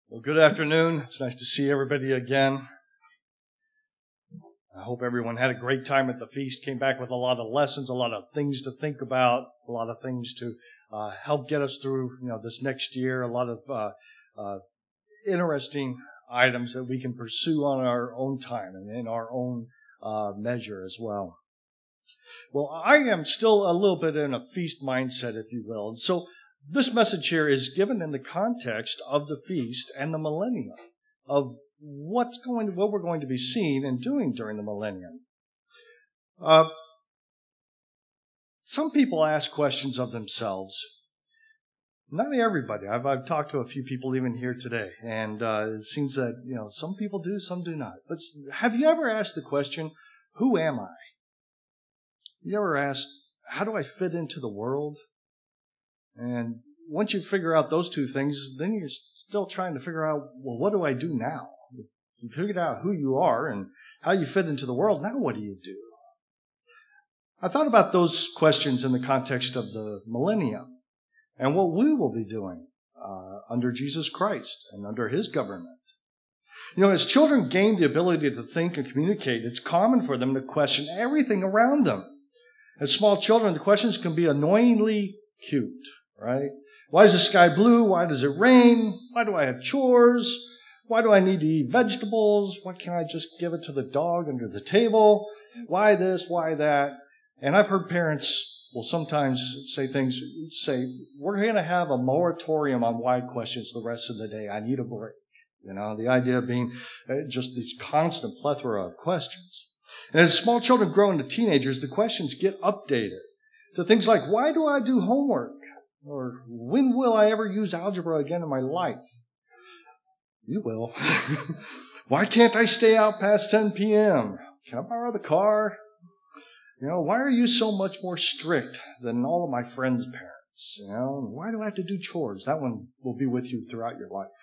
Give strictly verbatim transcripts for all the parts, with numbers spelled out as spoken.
Well, good afternoon. It's nice to see everybody again. I hope everyone had a great time at the feast, came back with a lot of lessons, a lot of things to think about, a lot of things to uh, help get us through, you know, this next year, a lot of uh, uh, interesting items that we can pursue on our own time and in our own uh, measure as well. Well, I am still a little bit in a feast mindset, if you will. And so this message here is given in the context of the feast and the millennium, of what's going to, what we're going to be seeing and doing during the millennium. Uh, some people ask questions of themselves. Not everybody. I've, I've talked to a few people even here today, and uh, it seems that, you know, some people do, some do not. But have you ever asked the question, who am I? You ever asked, how do I fit into the world? And once you figure out those two things, then you're still trying to figure out, well, what do I do now? You figured out who you are and how you fit into the world. Now what do you do? I thought about those questions in the context of the millennium and what we will be doing uh, under Jesus Christ and under His government. You know, as children gain the ability to think and communicate, it's common for them to question everything around them. As small children, the questions can be annoyingly cute, right? Why is the sky blue? Why does it rain? Why do I have chores? Why do I need to eat vegetables? Why can't I just give it to the dog under the table? Why this? Why that? And I've heard parents will sometimes say things, say, we're going to have a moratorium on why questions the rest of the day. I need a break. You know, the idea of being just this constant plethora of questions. And as small children grow into teenagers, the questions get updated to things like, why do I do homework? Or when will I ever use algebra again in my life? You will. Why can't I stay out past ten p.m.? Can I borrow the car? You know, why are you so much more strict than all of my friends' parents? You know, why do I have to do chores? That one will be with you throughout your life.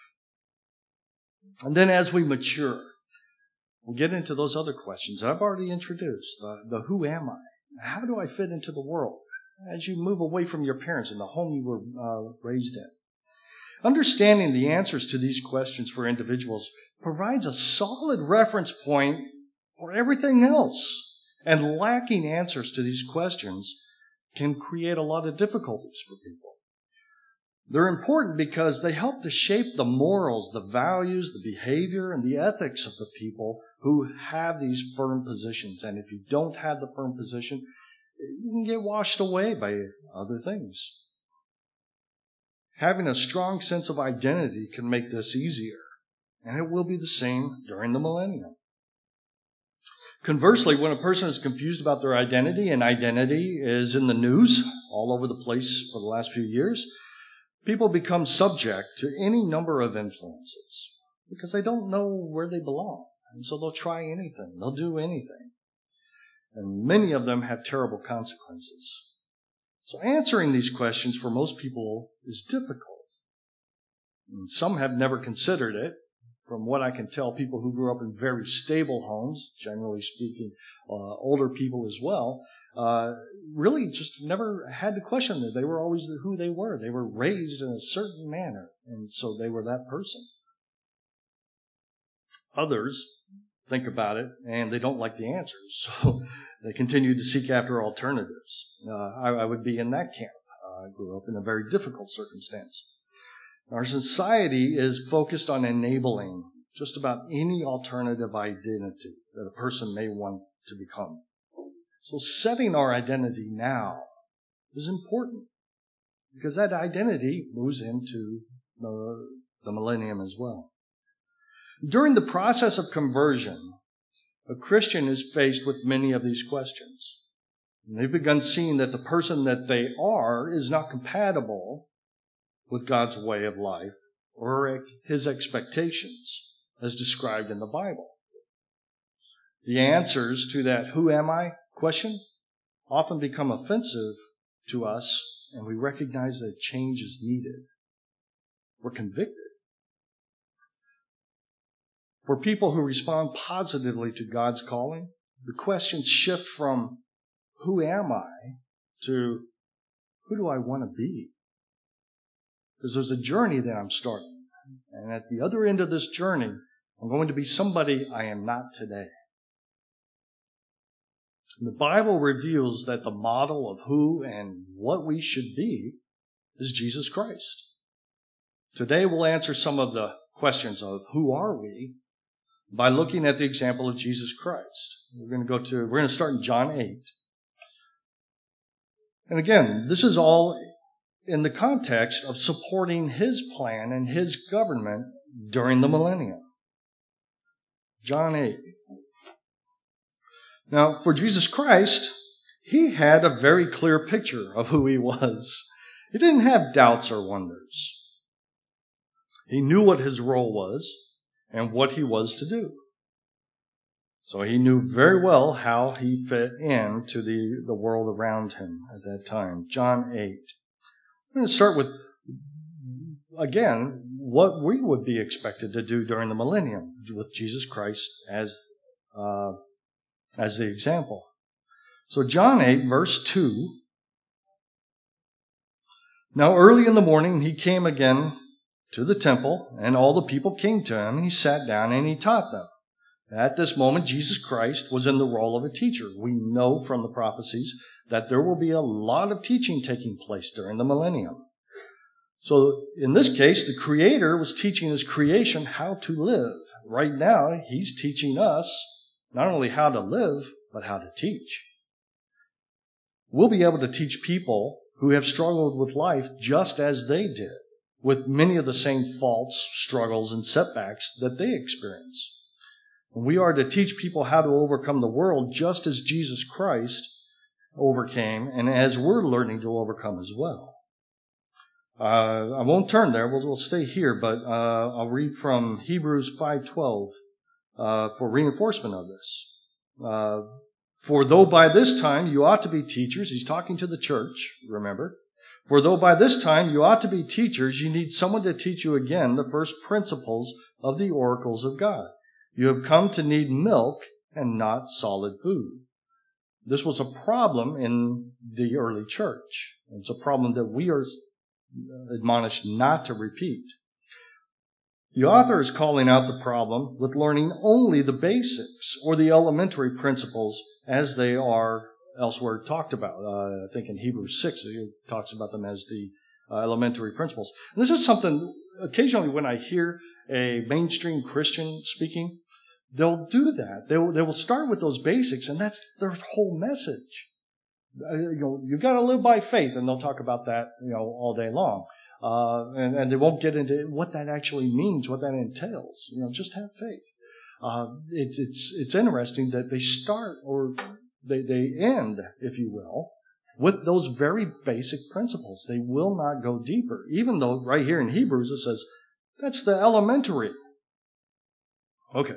And then as we mature, we'll get into those other questions that I've already introduced. The, the who am I? How do I fit into the world? As you move away from your parents and the home you were uh, raised in. Understanding the answers to these questions for individuals provides a solid reference point for everything else. And lacking answers to these questions can create a lot of difficulties for people. They're important because they help to shape the morals, the values, the behavior, and the ethics of the people who have these firm positions. And if you don't have the firm position, you can get washed away by other things. Having a strong sense of identity can make this easier, and it will be the same during the millennium. Conversely, when a person is confused about their identity, and identity is in the news all over the place for the last few years, people become subject to any number of influences because they don't know where they belong. And so they'll try anything. They'll do anything. And many of them have terrible consequences. So answering these questions for most people is difficult. And some have never considered it. From what I can tell, people who grew up in very stable homes, generally speaking, uh, older people as well, uh, really just never had to question it. They were always who they were. They were raised in a certain manner, and so they were that person. Others think about it, and they don't like the answers, so they continue to seek after alternatives. Uh, I, I would be in that camp. Uh, I grew up in a very difficult circumstance. Our society is focused on enabling just about any alternative identity that a person may want to become. So setting our identity now is important because that identity moves into the, the millennium as well. During the process of conversion, a Christian is faced with many of these questions. And they've begun seeing that the person that they are is not compatible with God's way of life or His expectations as described in the Bible. The answers to that who am I question often become offensive to us, and we recognize that change is needed. We're convicted. For people who respond positively to God's calling, the questions shift from who am I to who do I want to be? Because there's a journey that I'm starting. And at the other end of this journey, I'm going to be somebody I am not today. The Bible reveals that the model of who and what we should be is Jesus Christ. Today we'll answer some of the questions of who are we by looking at the example of Jesus Christ. We're going to go to, we're going to start in John eight. And again, this is all in the context of supporting his plan and his government during the millennium. John eight. Now, for Jesus Christ, he had a very clear picture of who he was. He didn't have doubts or wonders. He knew what his role was and what he was to do. So he knew very well how he fit into the, the world around him at that time. John eight. I'm going to start with, again, what we would be expected to do during the millennium with Jesus Christ as uh, as the example. So John eight, verse two. Now early in the morning he came again to the temple, and all the people came to him, and he sat down and he taught them. At this moment, Jesus Christ was in the role of a teacher. We know from the prophecies that there will be a lot of teaching taking place during the millennium. So in this case, the Creator was teaching his creation how to live. Right now, he's teaching us not only how to live, but how to teach. We'll be able to teach people who have struggled with life just as they did, with many of the same faults, struggles, and setbacks that they experience. We are to teach people how to overcome the world just as Jesus Christ overcame and as we're learning to overcome as well. Uh, I won't turn there. We'll, we'll stay here, but uh, I'll read from Hebrews five twelve uh, for reinforcement of this. Uh, For though by this time you ought to be teachers, he's talking to the church, remember. For though by this time you ought to be teachers, you need someone to teach you again the first principles of the oracles of God. You have come to need milk and not solid food. This was a problem in the early church. It's a problem that we are admonished not to repeat. The author is calling out the problem with learning only the basics or the elementary principles as they are elsewhere talked about. Uh, I think in Hebrews six, it talks about them as the uh, elementary principles. And this is something, occasionally when I hear a mainstream Christian speaking, they'll do that. They will, they will start with those basics, and that's their whole message. Uh, you know, you've got to live by faith, and they'll talk about that, you know, all day long. Uh, and, and they won't get into what that actually means, what that entails. You know, just have faith. Uh, it, it's it's interesting that they start or they, they end, if you will, with those very basic principles. They will not go deeper, even though right here in Hebrews it says that's the elementary. Okay.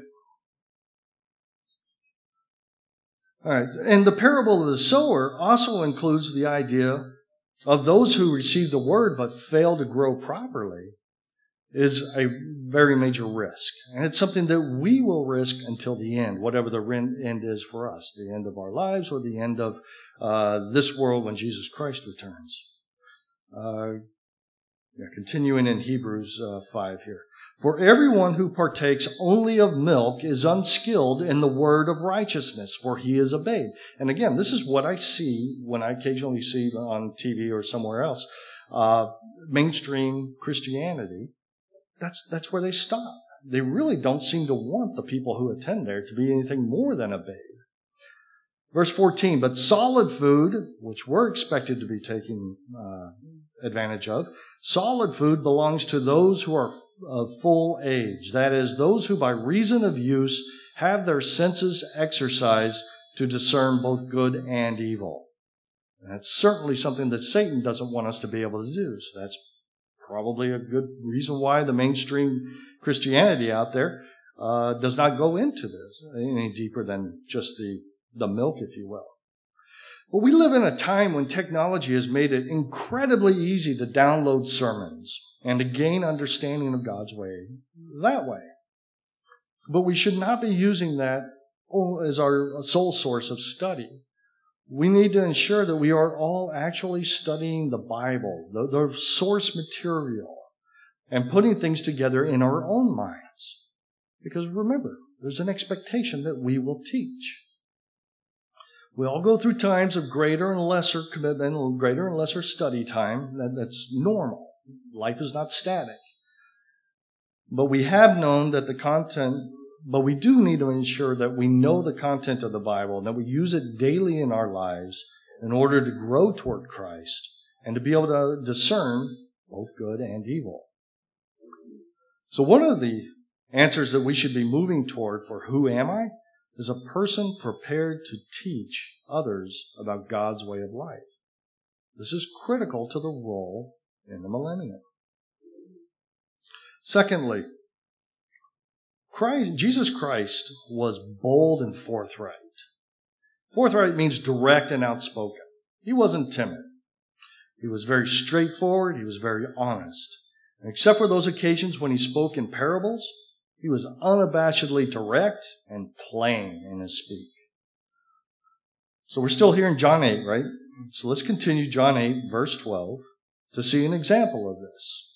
All right. And the parable of the sower also includes the idea of those who receive the word but fail to grow properly is a very major risk. And it's something that we will risk until the end, whatever the end is for us, the end of our lives or the end of uh, this world when Jesus Christ returns. Uh, yeah, continuing in Hebrews uh, five here. For everyone who partakes only of milk is unskilled in the word of righteousness, for he is a babe. And again, this is what I see when I occasionally see on T V or somewhere else, uh, mainstream Christianity. That's, that's where they stop. They really don't seem to want the people who attend there to be anything more than a babe. Verse fourteen, but solid food, which we're expected to be taking uh, advantage of, solid food belongs to those who are of full age. That is, those who by reason of use have their senses exercised to discern both good and evil. And that's certainly something that Satan doesn't want us to be able to do. So that's probably a good reason why the mainstream Christianity out there uh, does not go into this any deeper than just the, the milk, if you will. But we live in a time when technology has made it incredibly easy to download sermons and to gain understanding of God's way that way. But we should not be using that as our sole source of study. We need to ensure that we are all actually studying the Bible, the, the source material, and putting things together in our own minds. Because remember, there's an expectation that we will teach. We all go through times of greater and lesser commitment, greater and lesser study time. That, that's normal. Life is not static. But we have known that the content, but we do need to ensure that we know the content of the Bible and that we use it daily in our lives in order to grow toward Christ and to be able to discern both good and evil. So one of the answers that we should be moving toward for who am I is a person prepared to teach others about God's way of life. This is critical to the role in the millennium. Secondly, Christ, Jesus Christ was bold and forthright. Forthright means direct and outspoken. He wasn't timid. He was very straightforward. He was very honest. And except for those occasions when he spoke in parables, he was unabashedly direct and plain in his speak. So we're still here in John eight, right? So let's continue John eight, verse twelve, to see an example of this.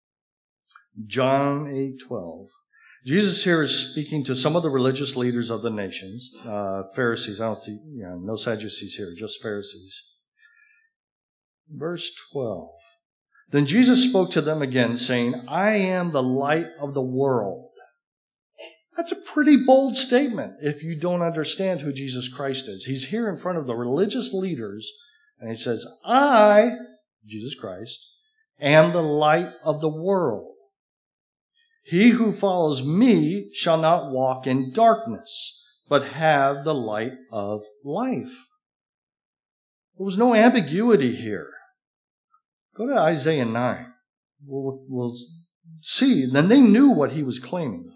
John eight twelve. Jesus here is speaking to some of the religious leaders of the nations, uh, Pharisees. I don't see, you know, no Sadducees here, just Pharisees. Verse twelve. Then Jesus spoke to them again, saying, I am the light of the world. That's a pretty bold statement if you don't understand who Jesus Christ is. He's here in front of the religious leaders, and he says, I, Jesus Christ, am the light of the world. He who follows me shall not walk in darkness, but have the light of life. There was no ambiguity here. Go to Isaiah nine. We'll, we'll see. Then they knew what he was claiming.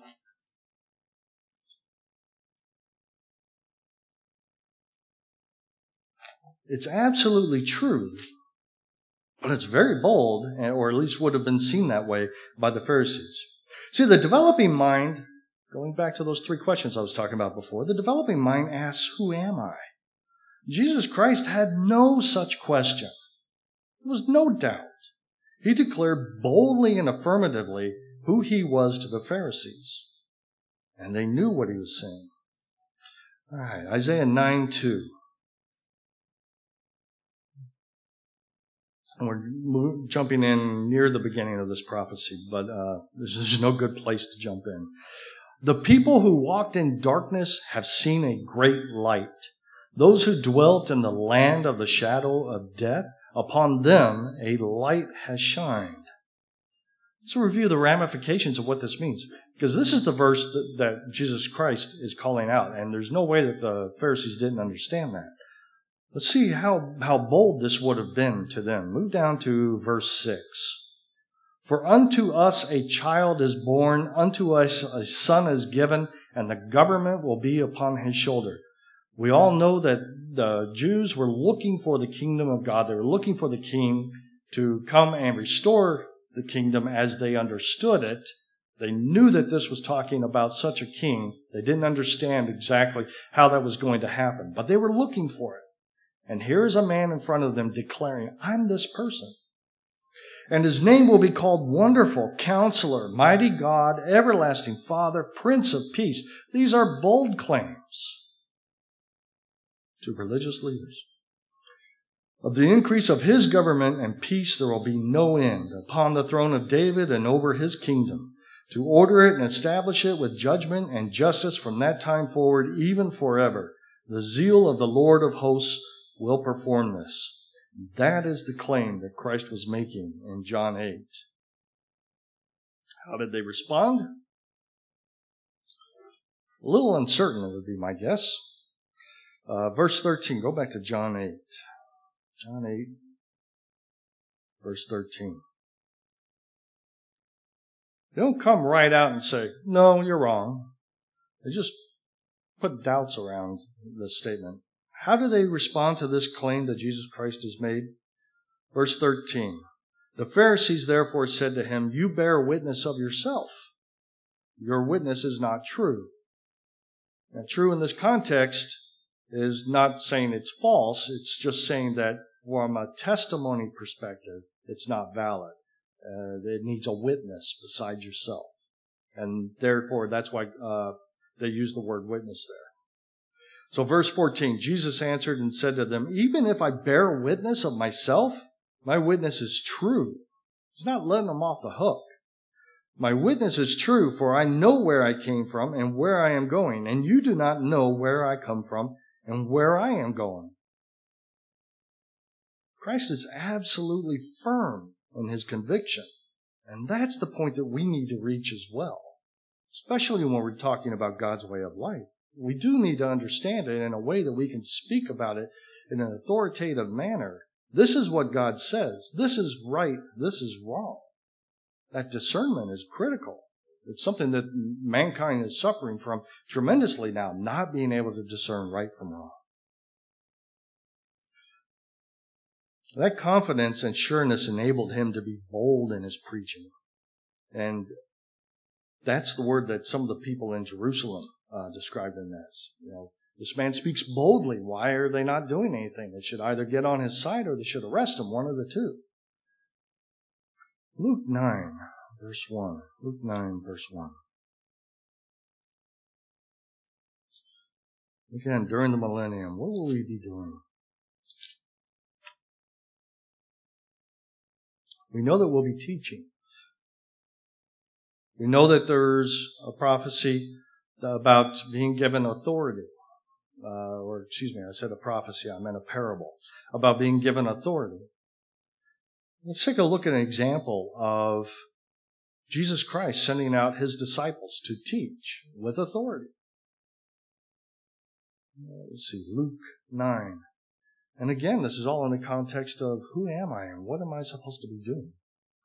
It's absolutely true, but it's very bold, or at least would have been seen that way by the Pharisees. See, the developing mind, going back to those three questions I was talking about before, the developing mind asks, who am I? Jesus Christ had no such question. There was no doubt. He declared boldly and affirmatively who he was to the Pharisees. And they knew what he was saying. All right, Isaiah nine two. And we're jumping in near the beginning of this prophecy, but uh, this is no good place to jump in. The people who walked in darkness have seen a great light. Those who dwelt in the land of the shadow of death, upon them a light has shined. Let's review the ramifications of what this means, because this is the verse that, that Jesus Christ is calling out, and there's no way that the Pharisees didn't understand that. Let's see how, how bold this would have been to them. Move down to verse six. For unto us a child is born, unto us a son is given, and the government will be upon his shoulder. We all know that the Jews were looking for the kingdom of God. They were looking for the king to come and restore the kingdom as they understood it. They knew that this was talking about such a king. They didn't understand exactly how that was going to happen, but they were looking for it. And here is a man in front of them declaring, I'm this person. And his name will be called Wonderful, Counselor, Mighty God, Everlasting Father, Prince of Peace. These are bold claims to religious leaders. Of the increase of his government and peace there will be no end upon the throne of David and over his kingdom, to order it and establish it with judgment and justice from that time forward, even forever. The zeal of the Lord of hosts will perform this. That is the claim that Christ was making in John eight. How did they respond? A little uncertain, it would be my guess. Uh, verse thirteen, go back to John eight. John eight, verse thirteen. They don't come right out and say, no, you're wrong. They just put doubts around this statement. How do they respond to this claim that Jesus Christ has made? Verse thirteen. The Pharisees therefore said to him, you bear witness of yourself. Your witness is not true. Now, true in this context is not saying it's false. It's just saying that from a testimony perspective, it's not valid. Uh, it needs a witness besides yourself. And therefore, that's why uh, they use the word witness there. So verse fourteen, Jesus answered and said to them, even if I bear witness of myself, my witness is true. He's not letting them off the hook. My witness is true, for I know where I came from and where I am going, and you do not know where I come from and where I am going. Christ is absolutely firm in his conviction, and that's the point that we need to reach as well, especially when we're talking about God's way of life. We do need to understand it in a way that we can speak about it in an authoritative manner. This is what God says. This is right. This is wrong. That discernment is critical. It's something that mankind is suffering from tremendously now, not being able to discern right from wrong. That confidence and sureness enabled him to be bold in his preaching. And that's the word that some of the people in Jerusalem uh, described him as. You know, this man speaks boldly. Why are they not doing anything? They should either get on his side or they should arrest him, one of the two. Luke nine, verse one. Luke nine, verse one. Again, during the millennium, what will we be doing? We know that we'll be teaching. We know that there's a prophecy about being given authority. Uh, or, excuse me, I said a prophecy, I meant a parable, about being given authority. Let's take a look at an example of Jesus Christ sending out his disciples to teach with authority. Let's see, Luke nine. And again, this is all in the context of who am I and what am I supposed to be doing?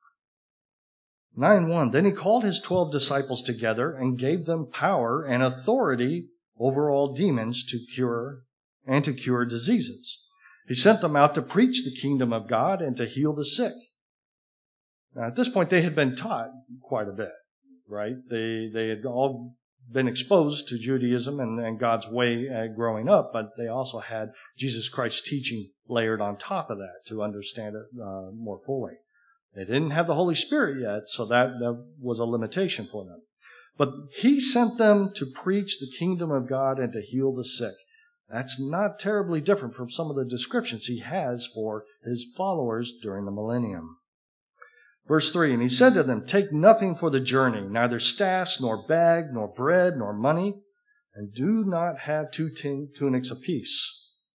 nine one. Then he called his twelve disciples together and gave them power and authority over all demons to cure and to cure diseases. He sent them out to preach the kingdom of God and to heal the sick. Now, at this point, they had been taught quite a bit, right? They they had all been exposed to Judaism and, and God's way uh, growing up, but they also had Jesus Christ's teaching layered on top of that to understand it uh, more fully. They didn't have the Holy Spirit yet, so that, that was a limitation for them. But he sent them to preach the kingdom of God and to heal the sick. That's not terribly different from some of the descriptions he has for his followers during the millennium. Verse three, and he said to them, take nothing for the journey, neither staffs, nor bag, nor bread, nor money, and do not have two tin- tunics apiece.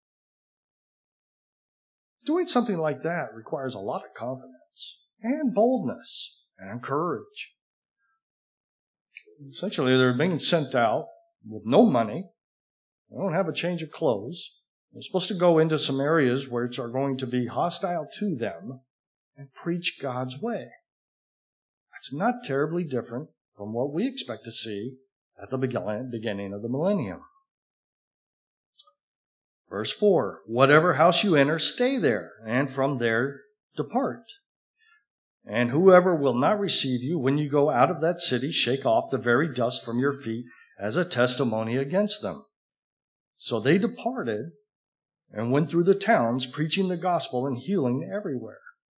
Doing something like that requires a lot of confidence and boldness and courage. Essentially, they're being sent out with no money. They don't have a change of clothes. They're supposed to go into some areas which are going to be hostile to them and preach God's way. That's not terribly different from what we expect to see at the beginning of the millennium. Verse four, whatever house you enter, stay there, and from there depart. And whoever will not receive you, when you go out of that city, shake off the very dust from your feet as a testimony against them. So they departed and went through the towns, preaching the gospel and healing everywhere.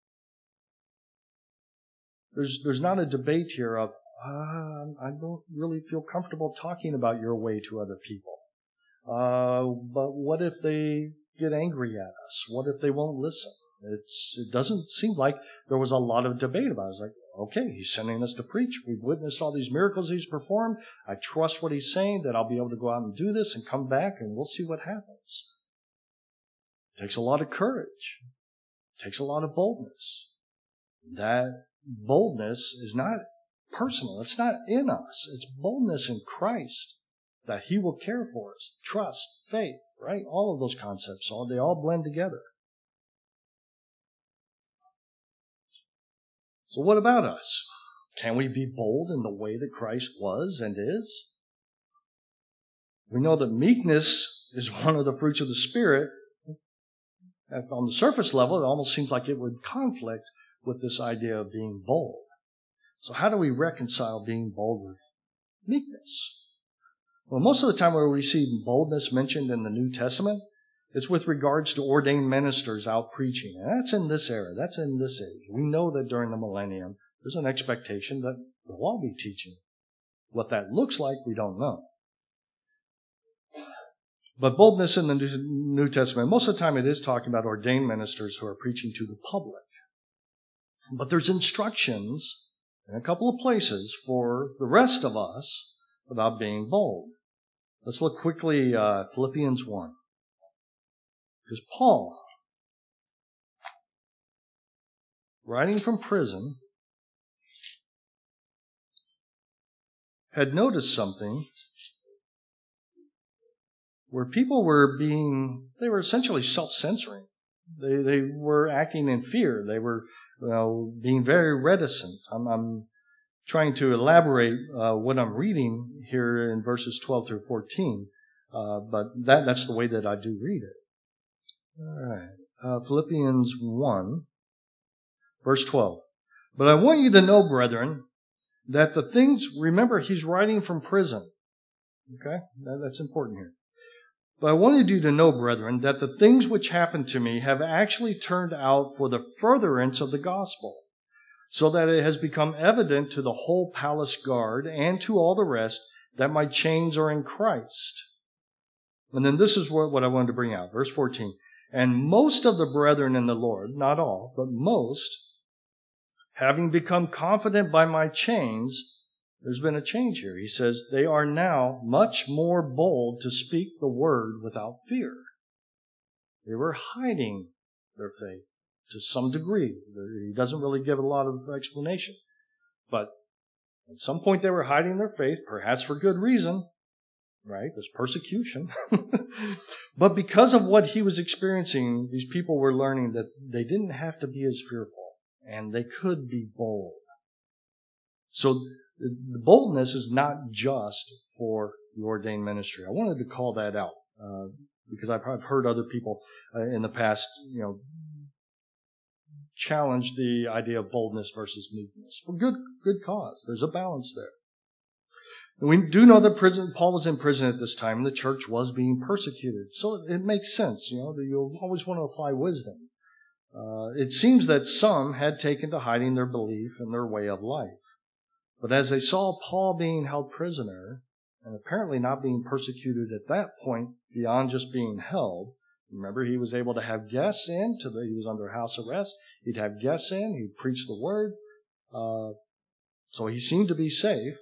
There's, there's not a debate here of, uh, I don't really feel comfortable talking about your way to other people. Uh, but what if they get angry at us? What if they won't listen? It's, it doesn't seem like there was a lot of debate about it. It's like, okay, he's sending us to preach. We've witnessed all these miracles he's performed. I trust what he's saying, that I'll be able to go out and do this and come back, and we'll see what happens. It takes a lot of courage. It takes a lot of boldness. That boldness is not personal. It's not in us. It's boldness in Christ, that he will care for us. Trust, faith, right? All of those concepts, all they all blend together. So what about us? Can we be bold in the way that Christ was and is? We know that meekness is one of the fruits of the Spirit. On the surface level, it almost seems like it would conflict with this idea of being bold. So how do we reconcile being bold with meekness? Well, most of the time where we see boldness mentioned in the New Testament, It's with regards to ordained ministers out preaching. And that's in this era. That's in this age. We know that during the millennium, there's an expectation that they'll all be teaching. What that looks like, we don't know. But boldness in the New Testament, most of the time it is talking about ordained ministers who are preaching to the public. But there's instructions in a couple of places for the rest of us about being bold. Let's look quickly at uh, Philippians one. Because Paul, writing from prison, had noticed something where people were being, they were essentially self-censoring. They they were acting in fear. They were, you know, being very reticent. I'm, I'm trying to elaborate uh, what I'm reading here in verses twelve through fourteen, uh, but that that's the way that I do read it. All right, uh, Philippians one, verse twelve. But I want you to know, brethren, that the things, remember, he's writing from prison. Okay, that, that's important here. But I wanted you to know, brethren, that the things which happened to me have actually turned out for the furtherance of the gospel, so that it has become evident to the whole palace guard and to all the rest that my chains are in Christ. And then this is what, what I wanted to bring out. Verse fourteen. And most of the brethren in the Lord, not all, but most, having become confident by my chains, there's been a change here. He says, they are now much more bold to speak the word without fear. They were hiding their faith to some degree. He doesn't really give a lot of explanation. But at some point they were hiding their faith, perhaps for good reason, right? There's persecution. But because of what he was experiencing, these people were learning that they didn't have to be as fearful, and they could be bold. So the boldness is not just for the ordained ministry. I wanted to call that out uh, because I've, I've heard other people uh, in the past, you know, challenge the idea of boldness versus meekness for good, good cause. There's a balance there. And we do know that prison, Paul was in prison at this time, and the church was being persecuted. So it makes sense, you know, that you always want to apply wisdom. Uh, it seems that some had taken to hiding their belief and their way of life. But as they saw Paul being held prisoner, and apparently not being persecuted at that point beyond just being held, remember he was able to have guests in, to the, he was under house arrest, he'd have guests in, he'd preach the word, uh, so he seemed to be safe.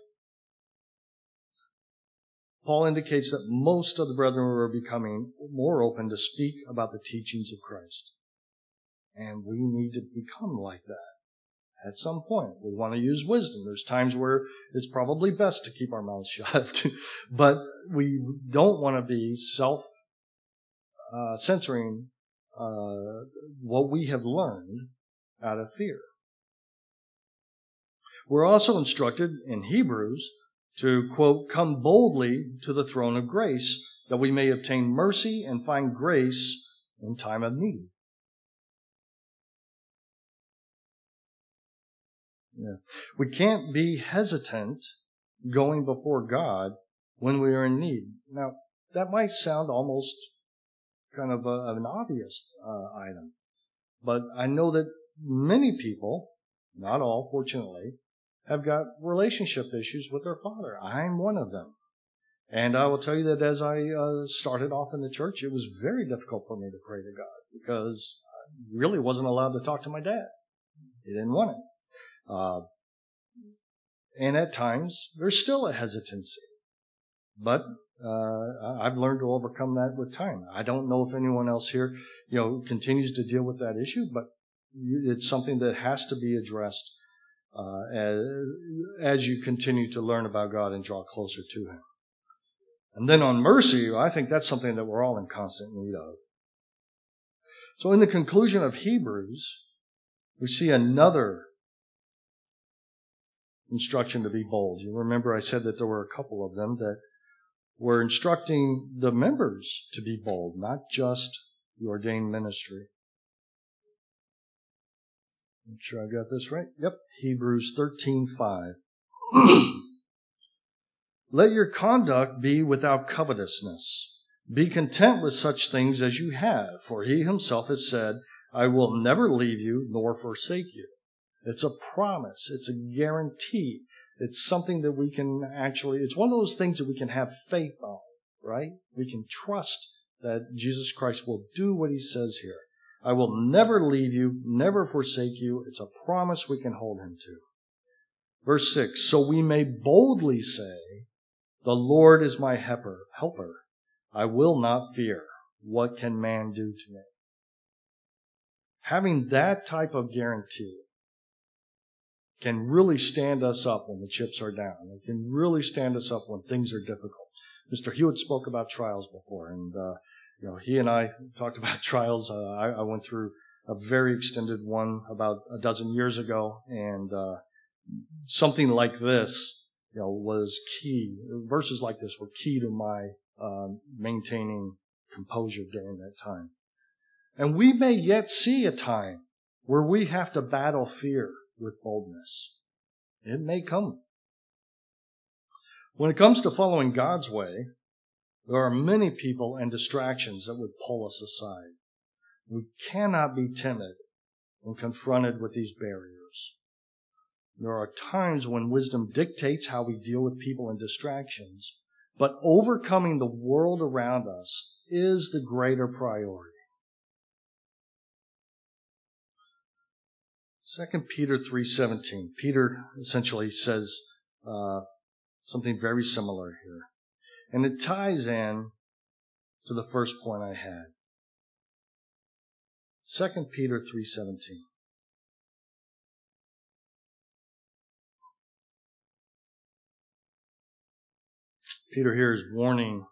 Paul indicates that most of the brethren were becoming more open to speak about the teachings of Christ. And we need to become like that. At some point, we want to use wisdom. There's times where it's probably best to keep our mouths shut, but we don't want to be self-censoring uh, uh, what we have learned out of fear. We're also instructed in Hebrews to, quote, come boldly to the throne of grace, that we may obtain mercy and find grace in time of need. Yeah. We can't be hesitant going before God when we are in need. Now, that might sound almost kind of, a, of an obvious uh, item, but I know that many people, not all, fortunately, have got relationship issues with their father. I'm one of them. And I will tell you that as I uh, started off in the church, it was very difficult for me to pray to God because I really wasn't allowed to talk to my dad. He didn't want it. Uh, and at times, there's still a hesitancy. But uh, I've learned to overcome that with time. I don't know if anyone else here, you know, continues to deal with that issue, but it's something that has to be addressed uh, as, as you continue to learn about God and draw closer to Him. And then on mercy, I think that's something that we're all in constant need of. So in the conclusion of Hebrews, we see another instruction to be bold. You remember I said that there were a couple of them that were instructing the members to be bold, not just the ordained ministry. Make sure I got this right. Yep, Hebrews thirteen five. Let your conduct be without covetousness. Be content with such things as you have, for he himself has said, I will never leave you nor forsake you. It's a promise. It's a guarantee. It's something that we can actually, it's one of those things that we can have faith on, right? We can trust that Jesus Christ will do what he says here. I will never leave you, never forsake you. It's a promise we can hold him to. Verse six, so we may boldly say, the Lord is my helper. helper. I will not fear. What can man do to me? Having that type of guarantee can really stand us up when the chips are down. It can really stand us up when things are difficult. Mister Hewitt spoke about trials before, and uh, you know he and I talked about trials. Uh, I, I went through a very extended one about a dozen years ago, and uh, something like this, you know, was key. Verses like this were key to my uh, maintaining composure during that time. And we may yet see a time where we have to battle fear with boldness. It may come. When it comes to following God's way, there are many people and distractions that would pull us aside. We cannot be timid when confronted with these barriers. There are times when wisdom dictates how we deal with people and distractions, but overcoming the world around us is the greater priority. Second Peter three seventeen. Peter essentially says uh, something very similar here. And it ties in to the first point I had. Second Peter three seventeen. Peter here is warning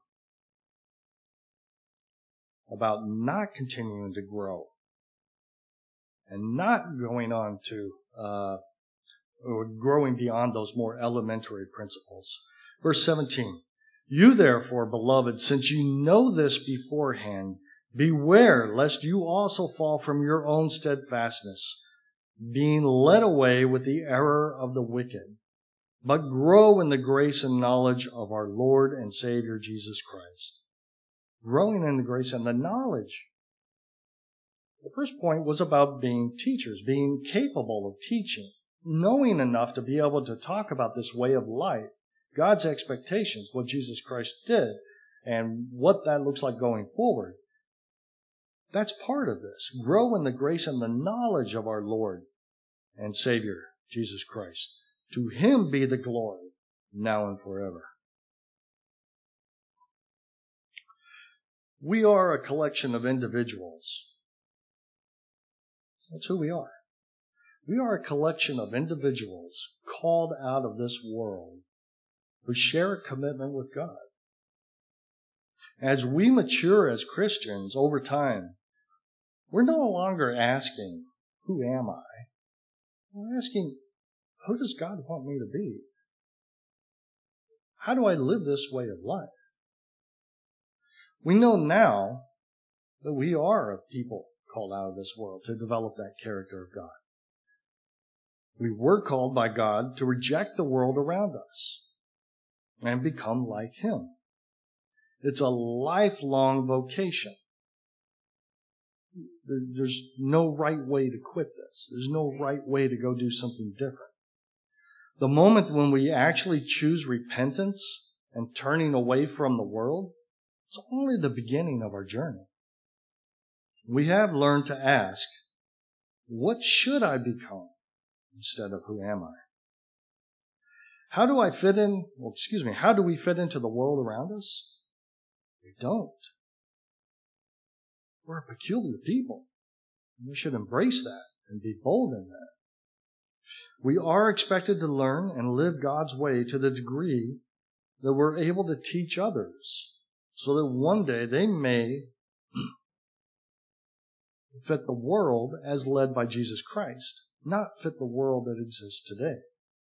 about not continuing to grow and not going on to uh, or growing beyond those more elementary principles. Verse seventeen, you therefore, beloved, since you know this beforehand, beware lest you also fall from your own steadfastness, being led away with the error of the wicked, but grow in the grace and knowledge of our Lord and Savior Jesus Christ. Growing in the grace and the knowledge. The first point was about being teachers, being capable of teaching, knowing enough to be able to talk about this way of life, God's expectations, what Jesus Christ did, and what that looks like going forward. That's part of this. Grow in the grace and the knowledge of our Lord and Savior, Jesus Christ. To him be the glory, now and forever. We are a collection of individuals. That's who we are. We are a collection of individuals called out of this world who share a commitment with God. As we mature as Christians over time, we're no longer asking, who am I? We're asking, who does God want me to be? How do I live this way of life? We know now that we are a people called out of this world to develop that character of God. We were called by God to reject the world around us and become like him. It's a lifelong vocation. There's no right way to quit this. There's no right way to go do something different. The moment when we actually choose repentance and turning away from the world, it's only the beginning of our journey. We have learned to ask, what should I become instead of who am I? How do I fit in, well, excuse me, how do we fit into the world around us? We don't. We're a peculiar people. We should embrace that and be bold in that. We are expected to learn and live God's way to the degree that we're able to teach others so that one day they may fit the world as led by Jesus Christ, not fit the world that exists today.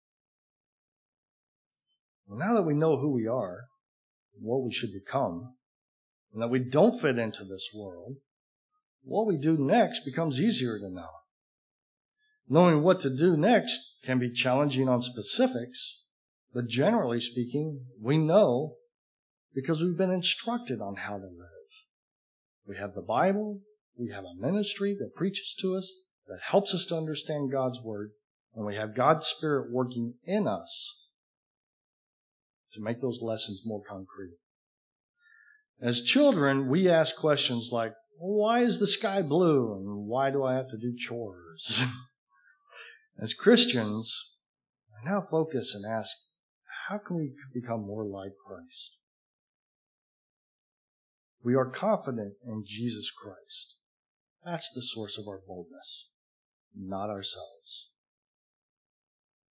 Well, now that we know who we are, what we should become, and that we don't fit into this world, what we do next becomes easier to know. Knowing what to do next can be challenging on specifics, but generally speaking, we know because we've been instructed on how to live. We have the Bible. We have a ministry that preaches to us, that helps us to understand God's Word, and we have God's Spirit working in us to make those lessons more concrete. As children, we ask questions like, why is the sky blue and why do I have to do chores? As Christians, we now focus and ask, how can we become more like Christ? We are confident in Jesus Christ. That's the source of our boldness, not ourselves.